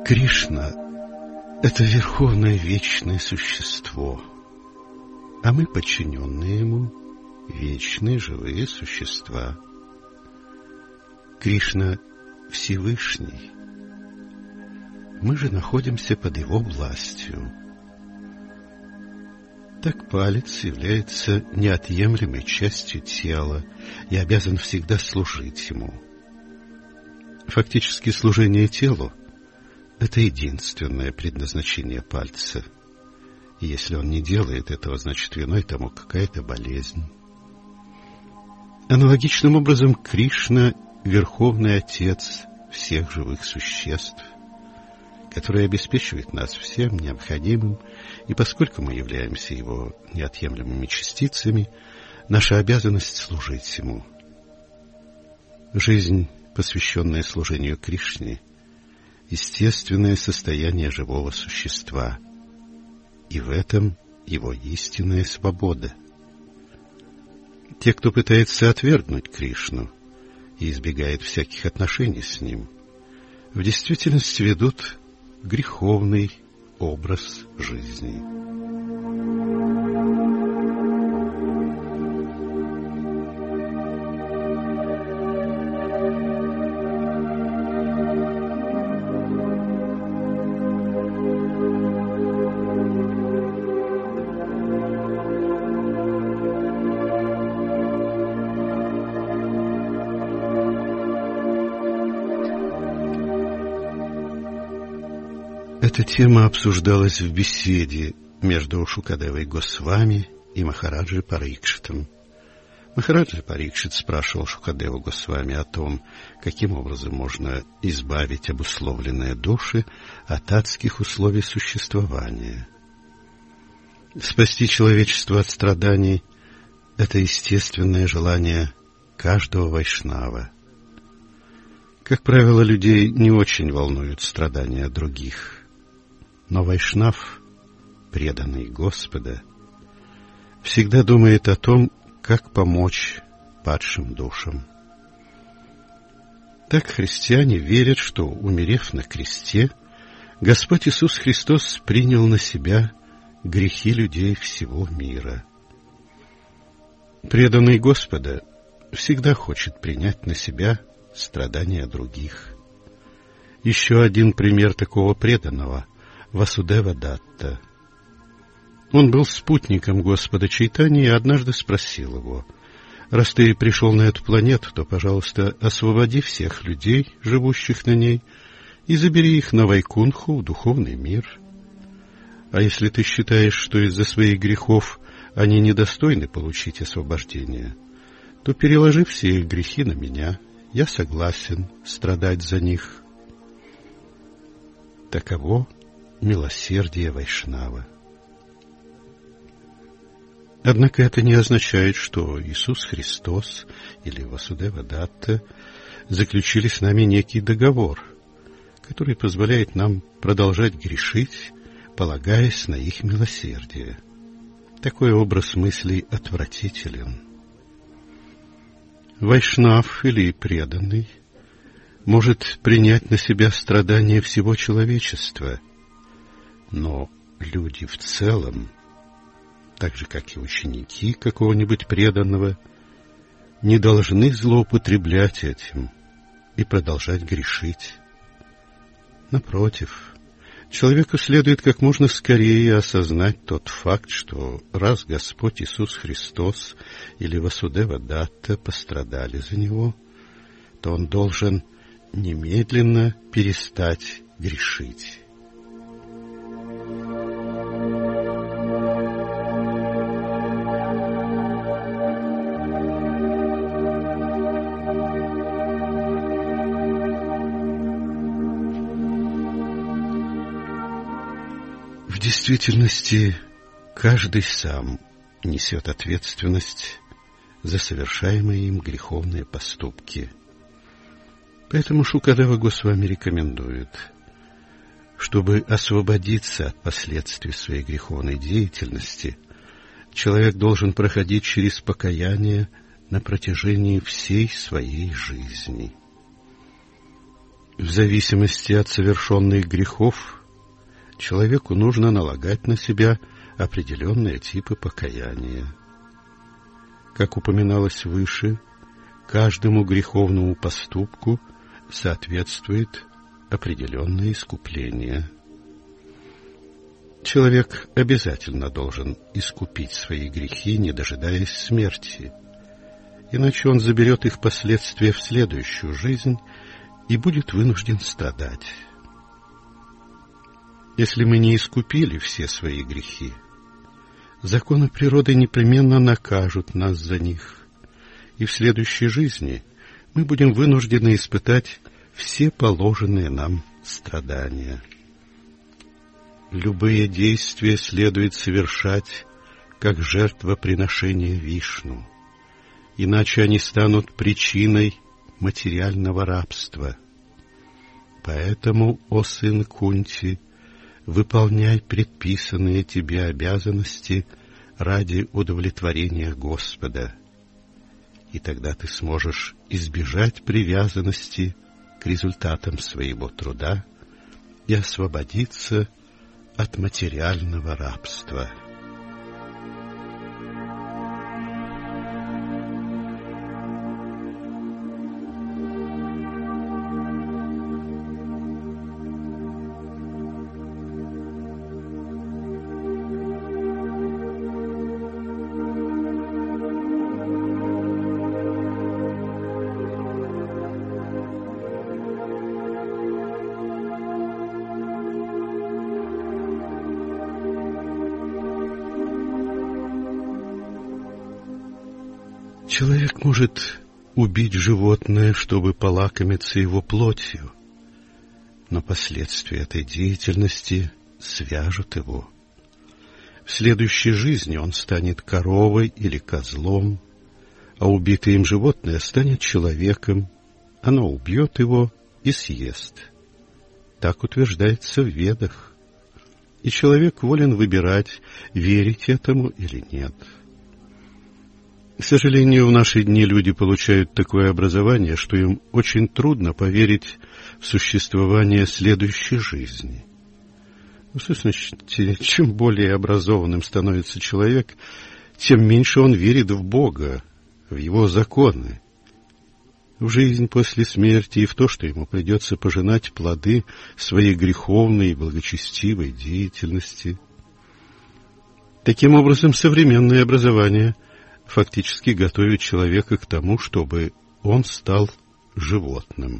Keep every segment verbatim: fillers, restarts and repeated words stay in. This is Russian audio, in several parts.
Кришна — это верховное вечное существо, а мы, подчиненные ему, вечные живые существа. Кришна — Всевышний. Мы же находимся под его властью. Так палец является неотъемлемой частью тела и обязан всегда служить ему. Фактически служение телу — это единственное предназначение пальца. И если он не делает этого, значит, виной тому какая-то болезнь. Аналогичным образом Кришна — Верховный Отец всех живых существ, который обеспечивает нас всем необходимым, и поскольку мы являемся его неотъемлемыми частицами, наша обязанность служить ему. Жизнь, посвященная служению Кришне, естественное состояние живого существа, и в этом его истинная свобода. Те, кто пытается отвергнуть Кришну и избегает всяких отношений с ним, в действительности ведут греховный образ жизни. Эта тема обсуждалась в беседе между Шукадевой Госвами и Махараджи Парикшитом. Махараджи Парикшит спрашивал Шукадеву Госвами о том, каким образом можно избавить обусловленные души от адских условий существования. Спасти человечество от страданий — это естественное желание каждого вайшнава. Как правило, людей не очень волнуют страдания других. Но вайшнав, преданный Господа, всегда думает о том, как помочь падшим душам. Так христиане верят, что, умерев на кресте, Господь Иисус Христос принял на себя грехи людей всего мира. Преданный Господа всегда хочет принять на себя страдания других. Еще один пример такого преданного — Васудева Датта. Он был спутником Господа Чайтаньи и однажды спросил его: «Раз ты пришел на эту планету, то, пожалуйста, освободи всех людей, живущих на ней, и забери их на Вайкунху, в духовный мир. А если ты считаешь, что из-за своих грехов они недостойны получить освобождение, то переложи все их грехи на меня. Я согласен страдать за них». Таково милосердие вайшнава. Однако это не означает, что Иисус Христос или Васудева Датта заключили с нами некий договор, который позволяет нам продолжать грешить, полагаясь на их милосердие. Такой образ мыслей отвратителен. Вайшнав или преданный может принять на себя страдания всего человечества, но люди в целом, так же, как и ученики какого-нибудь преданного, не должны злоупотреблять этим и продолжать грешить. Напротив, человеку следует как можно скорее осознать тот факт, что раз Господь Иисус Христос или Васудева Датта пострадали за него, то он должен немедленно перестать грешить. В действительности, каждый сам несет ответственность за совершаемые им греховные поступки. Поэтому Шукадева Госвами рекомендует, чтобы освободиться от последствий своей греховной деятельности, человек должен проходить через покаяние на протяжении всей своей жизни. В зависимости от совершенных грехов человеку нужно налагать на себя определенные типы покаяния. Как упоминалось выше, каждому греховному поступку соответствует определенное искупление. Человек обязательно должен искупить свои грехи, не дожидаясь смерти, иначе он заберет их последствия в следующую жизнь и будет вынужден страдать. Если мы не искупили все свои грехи, законы природы непременно накажут нас за них, и в следующей жизни мы будем вынуждены испытать все положенные нам страдания. Любые действия следует совершать как жертвоприношение Вишну, иначе они станут причиной материального рабства. Поэтому, о сын Кунти, выполняй предписанные тебе обязанности ради удовлетворения Господа, и тогда ты сможешь избежать привязанности к результатам своего труда и освободиться от материального рабства. Человек может убить животное, чтобы полакомиться его плотью, но последствия этой деятельности свяжут его. В следующей жизни он станет коровой или козлом, а убитое им животное станет человеком, оно убьет его и съест. Так утверждается в Ведах, и человек волен выбирать, верить этому или нет. К сожалению, в наши дни люди получают такое образование, что им очень трудно поверить в существование следующей жизни. В сущности, чем более образованным становится человек, тем меньше он верит в Бога, в Его законы, в жизнь после смерти и в то, что ему придется пожинать плоды своей греховной и благочестивой деятельности. Таким образом, современное образование фактически готовит человека к тому, чтобы он стал животным.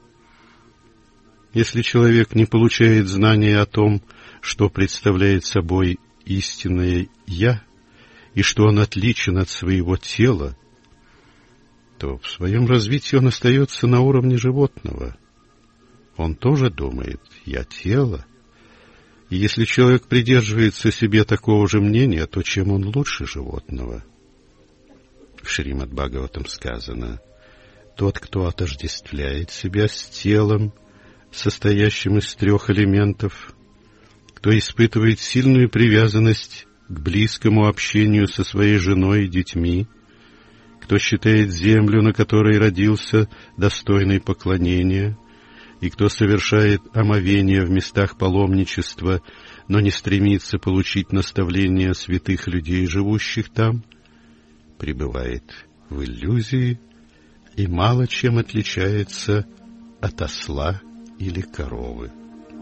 Если человек не получает знания о том, что представляет собой истинное «я», и что он отличен от своего тела, то в своем развитии он остается на уровне животного. Он тоже думает «я тело». И если человек придерживается себе такого же мнения, то чем он лучше животного? В Шримад Бхагаватам сказано: тот, кто отождествляет себя с телом, состоящим из трех элементов, кто испытывает сильную привязанность к близкому общению со своей женой и детьми, кто считает землю, на которой родился, достойной поклонения, и кто совершает омовение в местах паломничества, но не стремится получить наставления святых людей, живущих там, пребывает в иллюзии и мало чем отличается от осла или коровы.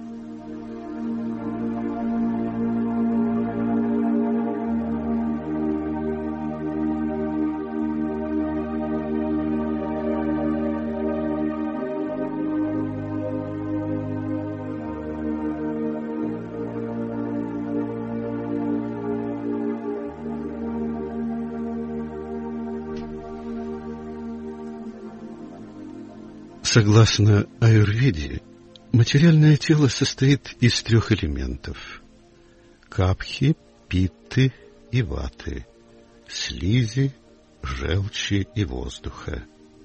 Согласно аюрведе, материальное тело состоит из трех элементов – капхи, питты и ваты, слизи, желчи и воздуха.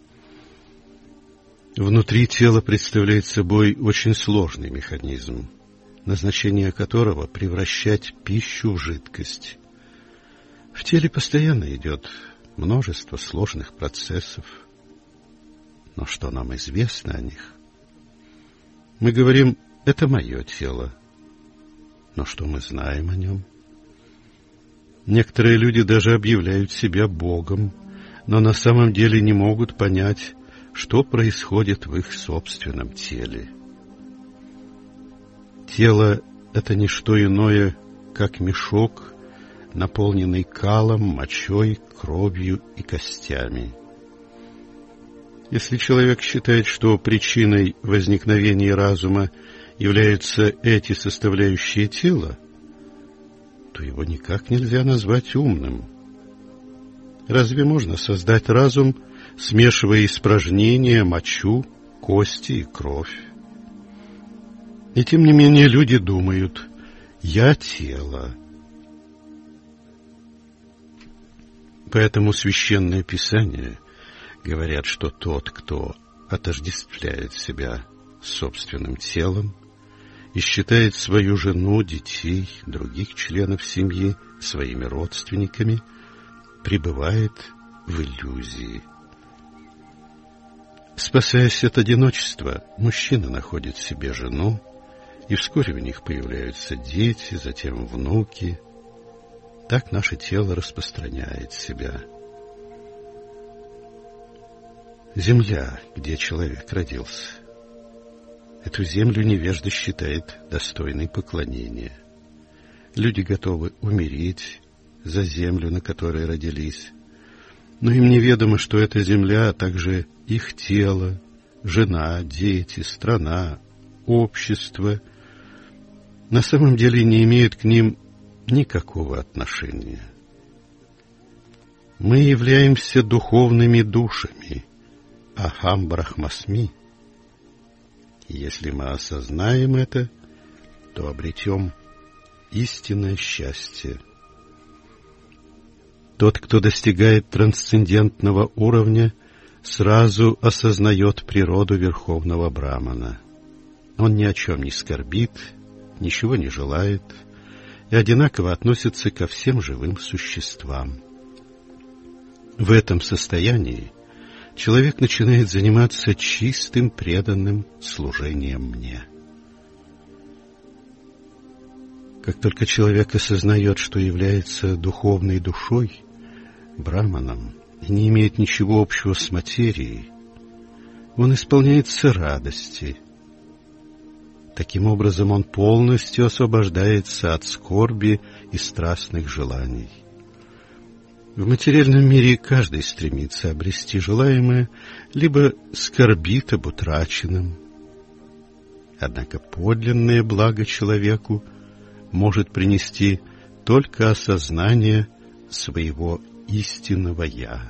Внутри тела представляет собой очень сложный механизм, назначение которого – превращать пищу в жидкость. В теле постоянно идет множество сложных процессов. Но что нам известно о них? Мы говорим: это мое тело. Но что мы знаем о нем? Некоторые люди даже объявляют себя Богом, но на самом деле не могут понять, что происходит в их собственном теле. Тело — это не что иное, как мешок, наполненный калом, мочой, кровью и костями. Если человек считает, что причиной возникновения разума являются эти составляющие тела, то его никак нельзя назвать умным. Разве можно создать разум, смешивая испражнения, мочу, кости и кровь? И тем не менее люди думают: «Я тело». Поэтому Священное Писание говорят, что тот, кто отождествляет себя с собственным телом и считает свою жену, детей, других членов семьи своими родственниками, пребывает в иллюзии. Спасаясь от одиночества, мужчина находит себе жену, и вскоре у них появляются дети, затем внуки. Так наше тело распространяет себя. Земля, где человек родился. Эту землю невежда считает достойной поклонения. Люди готовы умереть за землю, на которой родились, но им неведомо, что эта земля, а также их тело, жена, дети, страна, общество на самом деле не имеют к ним никакого отношения. Мы являемся духовными душами, Ахам Брахмасми. И если мы осознаем это, то обретем истинное счастье. Тот, кто достигает трансцендентного уровня, сразу осознает природу Верховного Брамана. Он ни о чем не скорбит, ничего не желает и одинаково относится ко всем живым существам. В этом состоянии человек начинает заниматься чистым преданным служением мне. Как только человек осознает, что является духовной душой, браманом, и не имеет ничего общего с материей, он исполняется радости. Таким образом, он полностью освобождается от скорби и страстных желаний. В материальном мире каждый стремится обрести желаемое, либо скорбит об утраченном. Однако подлинное благо человеку может принести только осознание своего истинного «Я».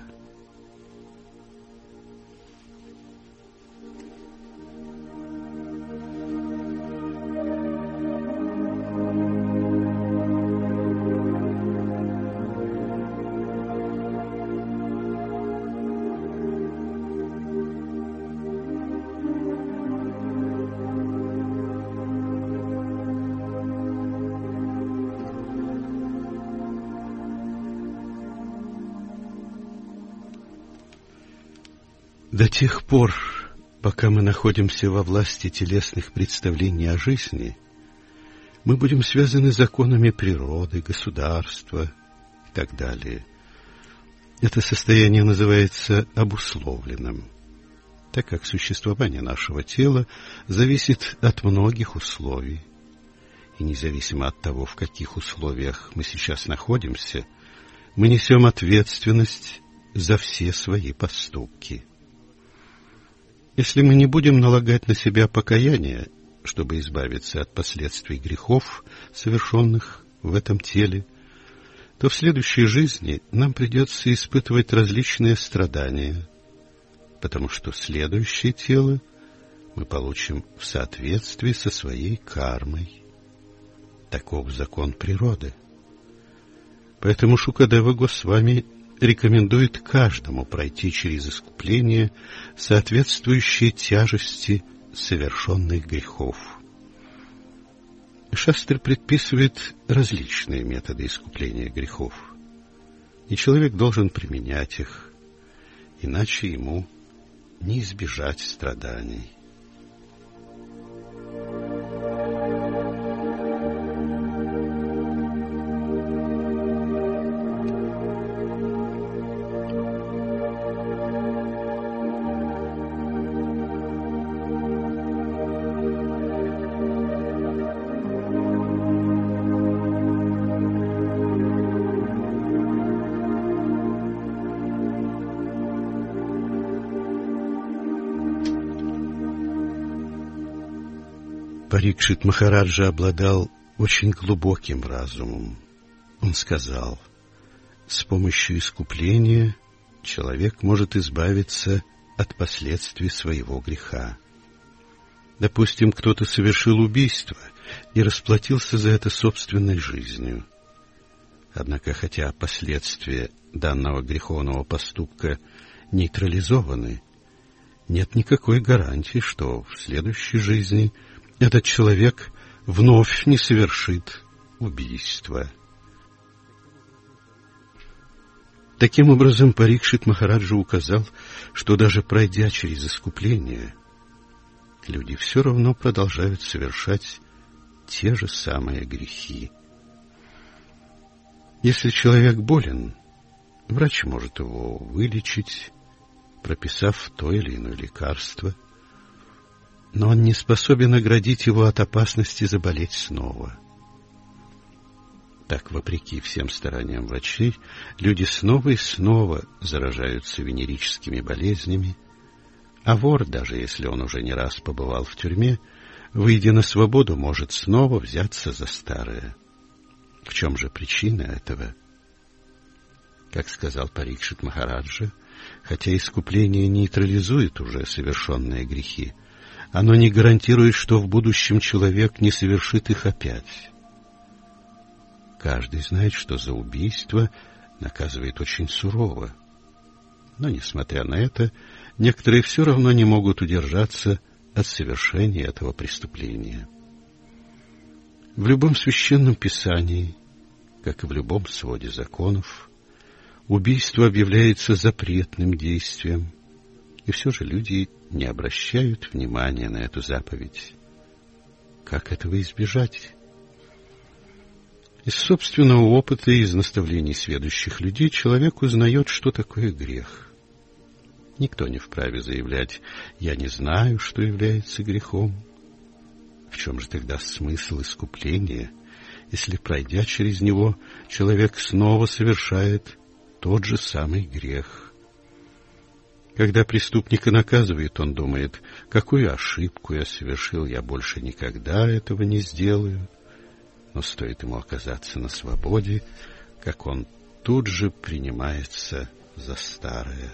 До тех пор, пока мы находимся во власти телесных представлений о жизни, мы будем связаны законами природы, государства и так далее. Это состояние называется обусловленным, так как существование нашего тела зависит от многих условий. И независимо от того, в каких условиях мы сейчас находимся, мы несем ответственность за все свои поступки. Если мы не будем налагать на себя покаяние, чтобы избавиться от последствий грехов, совершенных в этом теле, то в следующей жизни нам придется испытывать различные страдания, потому что следующее тело мы получим в соответствии со своей кармой. Таков закон природы. Поэтому Шукадева Госвами рекомендует каждому пройти через искупление, соответствующее тяжести совершенных грехов. Шастры предписывает различные методы искупления грехов, и человек должен применять их, иначе ему не избежать страданий. Парикшит Махараджа обладал очень глубоким разумом. Он сказал: с помощью искупления человек может избавиться от последствий своего греха. Допустим, кто-то совершил убийство и расплатился за это собственной жизнью. Однако, хотя последствия данного греховного поступка нейтрализованы, нет никакой гарантии, что в следующей жизни этот человек вновь не совершит убийство. Таким образом, Парикшит Махараджа указал, что даже пройдя через искупление, люди все равно продолжают совершать те же самые грехи. Если человек болен, врач может его вылечить, прописав то или иное лекарство, но он не способен оградить его от опасности заболеть снова. Так, вопреки всем стараниям врачей, люди снова и снова заражаются венерическими болезнями, а вор, даже если он уже не раз побывал в тюрьме, выйдя на свободу, может снова взяться за старое. В чем же причина этого? Как сказал Парикшит Махараджа, хотя искупление нейтрализует уже совершенные грехи, оно не гарантирует, что в будущем человек не совершит их опять. Каждый знает, что за убийство наказывает очень сурово. Но, несмотря на это, некоторые все равно не могут удержаться от совершения этого преступления. В любом священном писании, как и в любом своде законов, убийство объявляется запретным действием, и все же люди не обращают внимания на эту заповедь. Как этого избежать? Из собственного опыта и из наставлений сведущих людей человек узнает, что такое грех. Никто не вправе заявлять: «Я не знаю, что является грехом». В чем же тогда смысл искупления, если, пройдя через него, человек снова совершает тот же самый грех? Когда преступника наказывают, он думает: какую ошибку я совершил, я больше никогда этого не сделаю. Но стоит ему оказаться на свободе, как он тут же принимается за старое.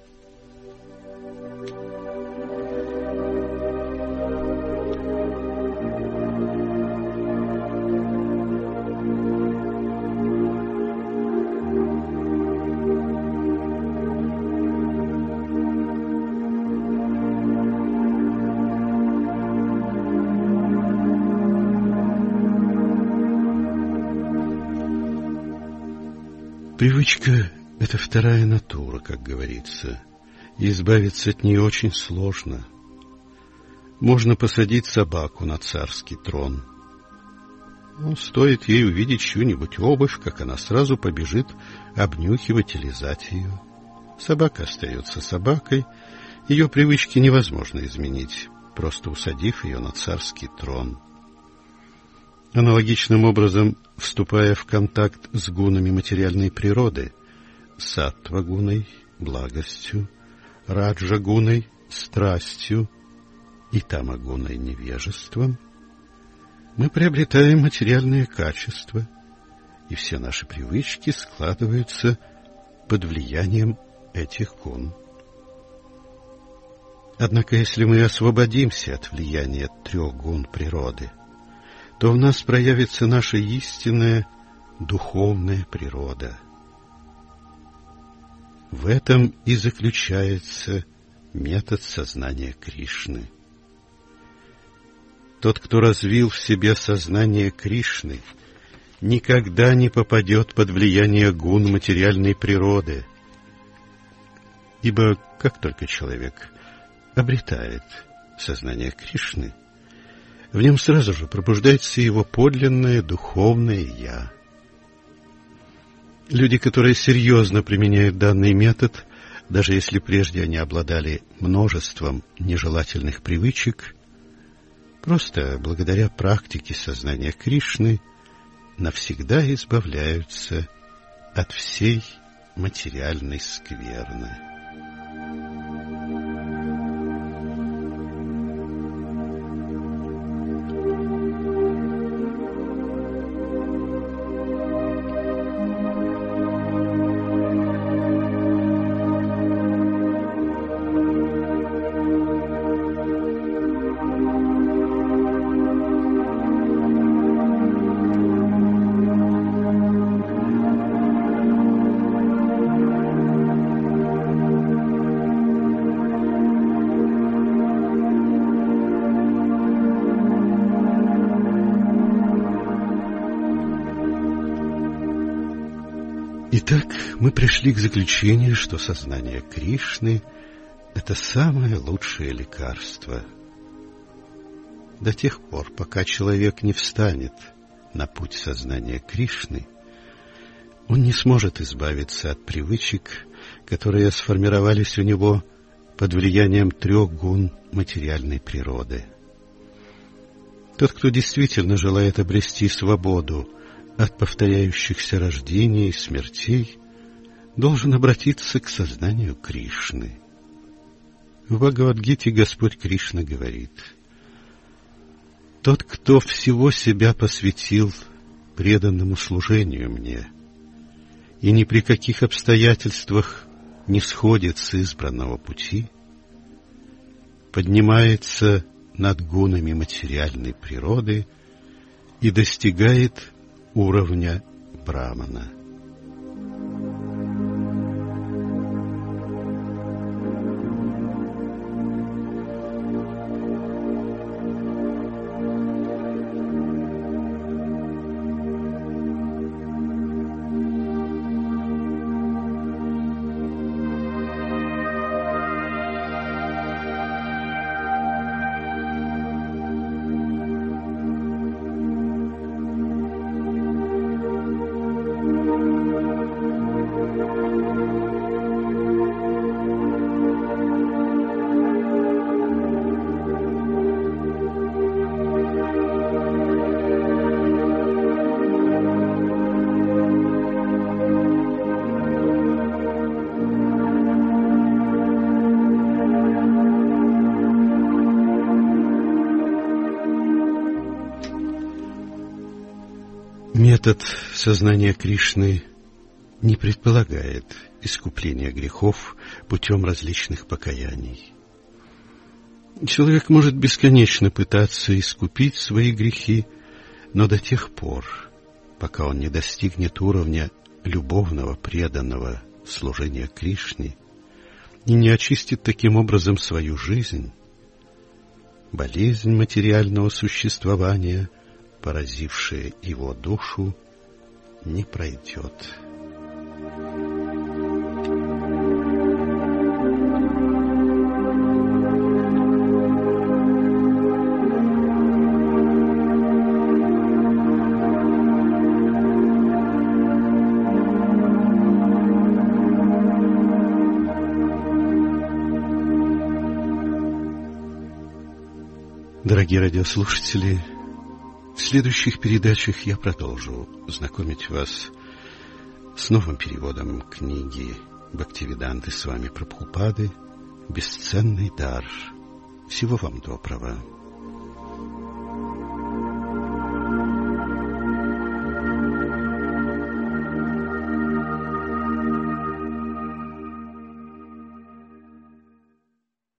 Привычка — это вторая натура, как говорится, и избавиться от нее очень сложно. Можно посадить собаку на царский трон. Но стоит ей увидеть чью-нибудь обувь, как она сразу побежит обнюхивать и лизать ее. Собака остается собакой, ее привычки невозможно изменить, просто усадив ее на царский трон. Аналогичным образом, вступая в контакт с гунами материальной природы, саттва-гуной — благостью, раджа-гуной — страстью и тама-гуной — невежеством, мы приобретаем материальные качества, и все наши привычки складываются под влиянием этих гун. Однако, если мы освободимся от влияния трех гун природы, то в нас проявится наша истинная духовная природа. В этом и заключается метод сознания Кришны. Тот, кто развил в себе сознание Кришны, никогда не попадет под влияние гун материальной природы, ибо как только человек обретает сознание Кришны, в нем сразу же пробуждается его подлинное духовное «Я». Люди, которые серьезно применяют данный метод, даже если прежде они обладали множеством нежелательных привычек, просто благодаря практике сознания Кришны навсегда избавляются от всей материальной скверны. Итак, мы пришли к заключению, что сознание Кришны — это самое лучшее лекарство. До тех пор, пока человек не встанет на путь сознания Кришны, он не сможет избавиться от привычек, которые сформировались у него под влиянием трех гун материальной природы. Тот, кто действительно желает обрести свободу от повторяющихся рождений и смертей, должен обратиться к сознанию Кришны. В Бхагавад-гите Господь Кришна говорит: «Тот, кто всего себя посвятил преданному служению мне и ни при каких обстоятельствах не сходит с избранного пути, поднимается над гунами материальной природы и достигает уровня брамана». Метод сознания Кришны не предполагает искупления грехов путем различных покаяний. Человек может бесконечно пытаться искупить свои грехи, но до тех пор, пока он не достигнет уровня любовного преданного служения Кришне и не очистит таким образом свою жизнь, болезнь материального существования, поразившая его душу, не пройдет. Дорогие радиослушатели, в следующих передачах я продолжу знакомить вас с новым переводом книги Бхактивиданты Свами Прабхупады «Бесценный дар». Всего вам доброго.